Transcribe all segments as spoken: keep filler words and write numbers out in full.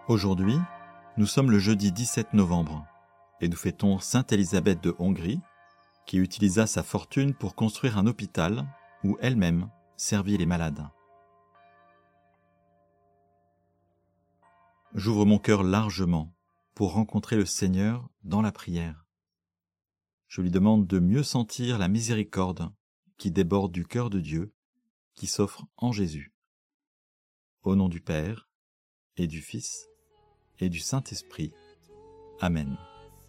Aujourd'hui, nous sommes le jeudi dix-sept novembre et nous fêtons Sainte Élisabeth de Hongrie qui utilisa sa fortune pour construire un hôpital où elle-même servit les malades. J'ouvre mon cœur largement pour rencontrer le Seigneur dans la prière. Je lui demande de mieux sentir la miséricorde qui déborde du cœur de Dieu, qui s'offre en Jésus. Au nom du Père, et du Fils, et du Saint-Esprit. Amen.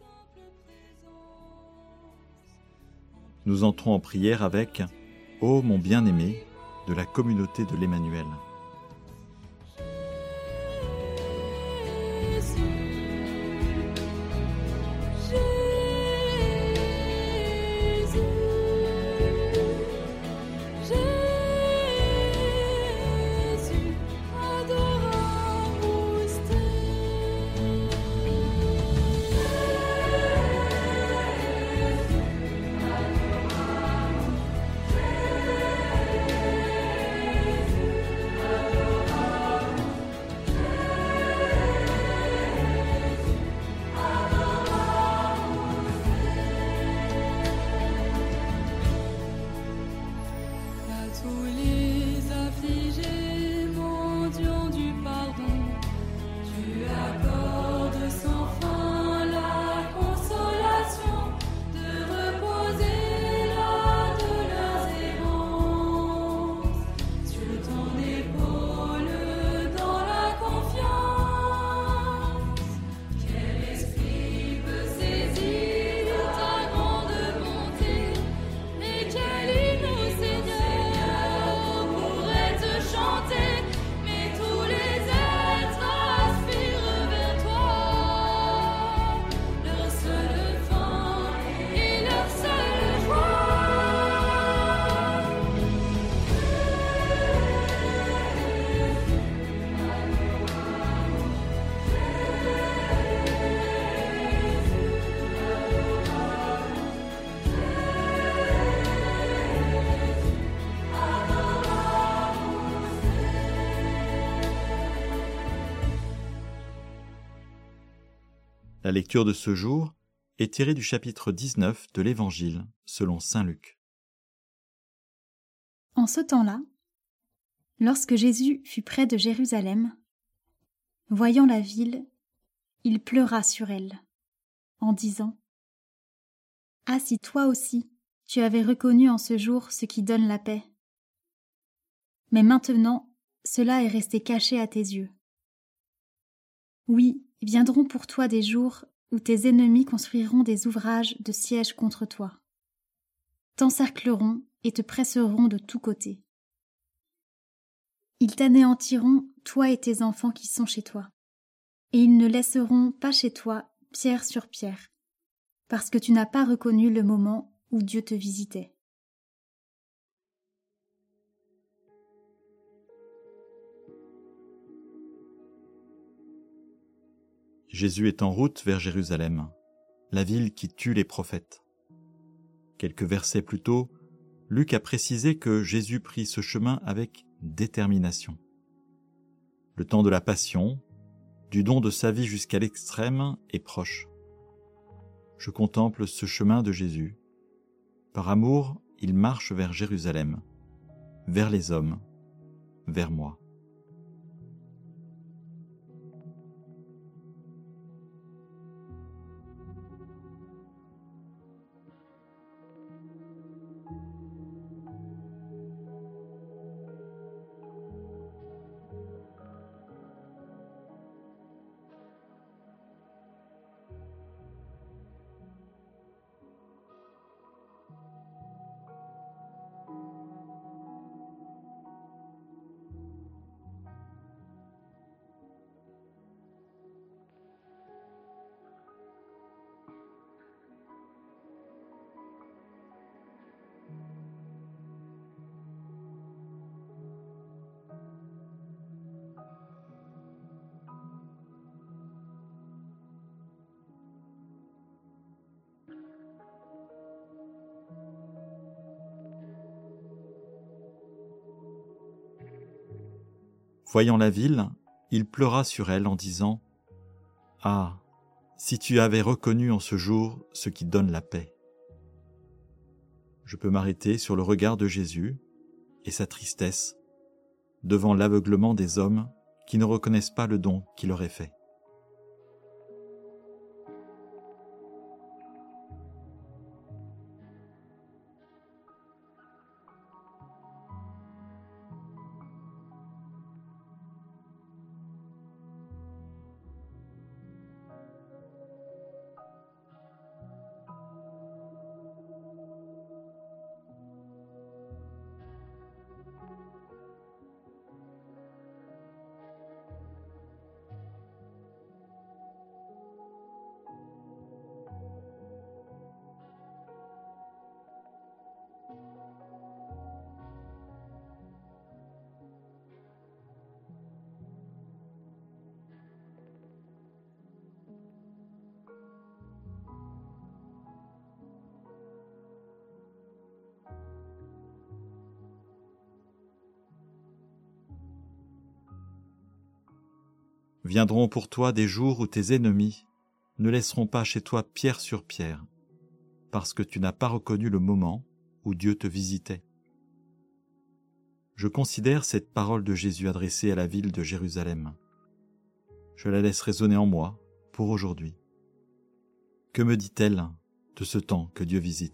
Nous entrons en prière avec « Ô mon bien-aimé » de la communauté de l'Emmanuel. La lecture de ce jour est tirée du chapitre dix-neuf de l'Évangile selon saint Luc. En ce temps-là, lorsque Jésus fut près de Jérusalem, voyant la ville, il pleura sur elle, en disant : « Ah, si toi aussi tu avais reconnu en ce jour ce qui donne la paix. Mais maintenant, cela est resté caché à tes yeux. Oui, viendront pour toi des jours où tes ennemis construiront des ouvrages de siège contre toi, t'encercleront et te presseront de tous côtés. Ils t'anéantiront, toi et tes enfants qui sont chez toi, et ils ne laisseront pas chez toi pierre sur pierre, parce que tu n'as pas reconnu le moment où Dieu te visitait. » Jésus est en route vers Jérusalem, la ville qui tue les prophètes. Quelques versets plus tôt, Luc a précisé que Jésus prit ce chemin avec détermination. Le temps de la passion, du don de sa vie jusqu'à l'extrême, est proche. Je contemple ce chemin de Jésus. Par amour, il marche vers Jérusalem, vers les hommes, vers moi. Voyant la ville, il pleura sur elle en disant Ah, si tu avais reconnu en ce jour ce qui donne la paix. Je peux m'arrêter sur le regard de Jésus et sa tristesse devant l'aveuglement des hommes qui ne reconnaissent pas le don qu'il leur est fait. Viendront pour toi des jours où tes ennemis ne laisseront pas chez toi pierre sur pierre, parce que tu n'as pas reconnu le moment où Dieu te visitait. Je considère cette parole de Jésus adressée à la ville de Jérusalem. Je la laisse résonner en moi pour aujourd'hui. Que me dit-elle de ce temps que Dieu visite ?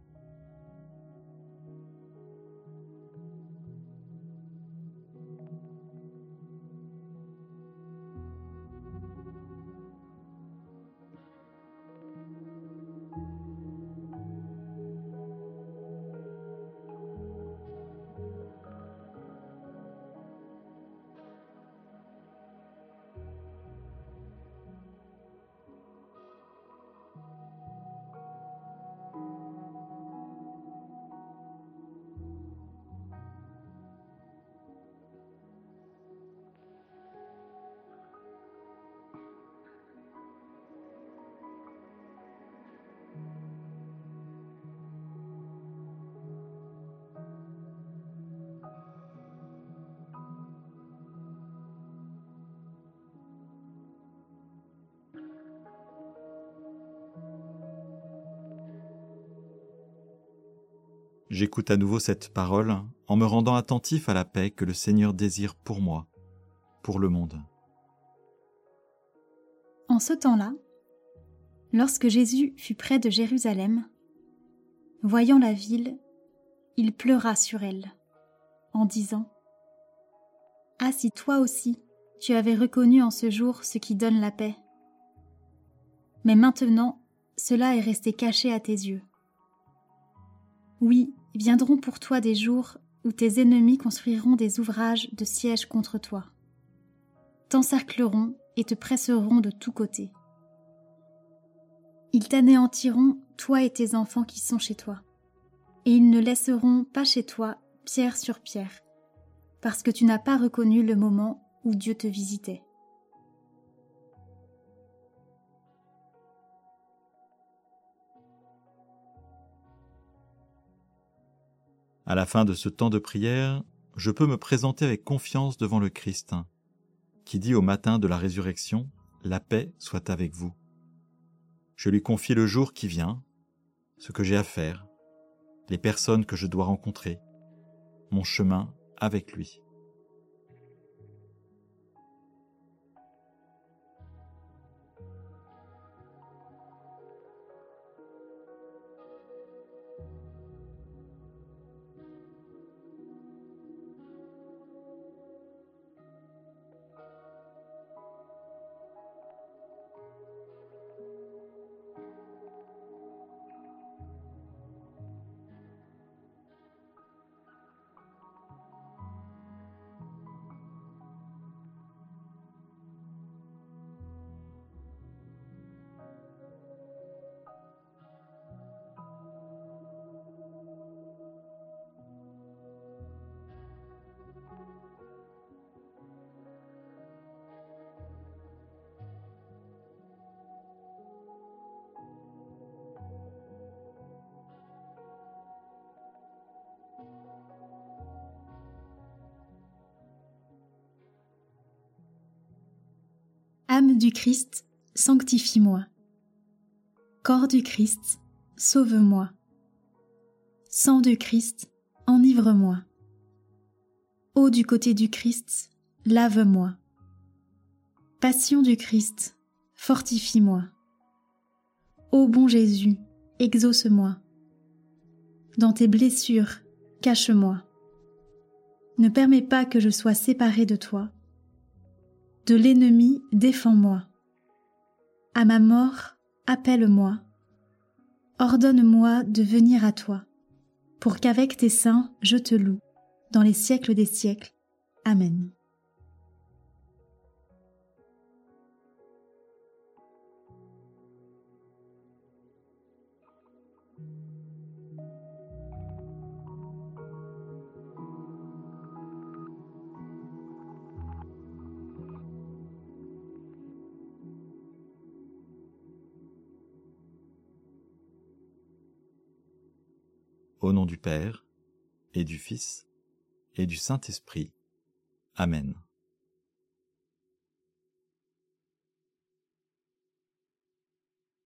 J'écoute à nouveau cette parole en me rendant attentif à la paix que le Seigneur désire pour moi, pour le monde. En ce temps-là, lorsque Jésus fut près de Jérusalem, voyant la ville, il pleura sur elle, en disant : « Ah, si toi aussi tu avais reconnu en ce jour ce qui donne la paix. Mais maintenant, cela est resté caché à tes yeux. Oui, viendront pour toi des jours où tes ennemis construiront des ouvrages de siège contre toi, t'encercleront et te presseront de tous côtés. Ils t'anéantiront, toi et tes enfants qui sont chez toi, et ils ne laisseront pas chez toi pierre sur pierre, parce que tu n'as pas reconnu le moment où Dieu te visitait. » À la fin de ce temps de prière, je peux me présenter avec confiance devant le Christ, qui dit au matin de la résurrection : « La paix soit avec vous ». Je lui confie le jour qui vient, ce que j'ai à faire, les personnes que je dois rencontrer, mon chemin avec lui. Âme du Christ, sanctifie-moi. Corps du Christ, sauve-moi. Sang du Christ, enivre-moi. Eau du côté du Christ, lave-moi. Passion du Christ, fortifie-moi. Ô bon Jésus, exauce-moi. Dans tes blessures, cache-moi. Ne permets pas que je sois séparé de toi. De l'ennemi, défends-moi. À ma mort, appelle-moi. Ordonne-moi de venir à toi, pour qu'avec tes saints, je te loue, dans les siècles des siècles. Amen. Au nom du Père, et du Fils, et du Saint-Esprit. Amen.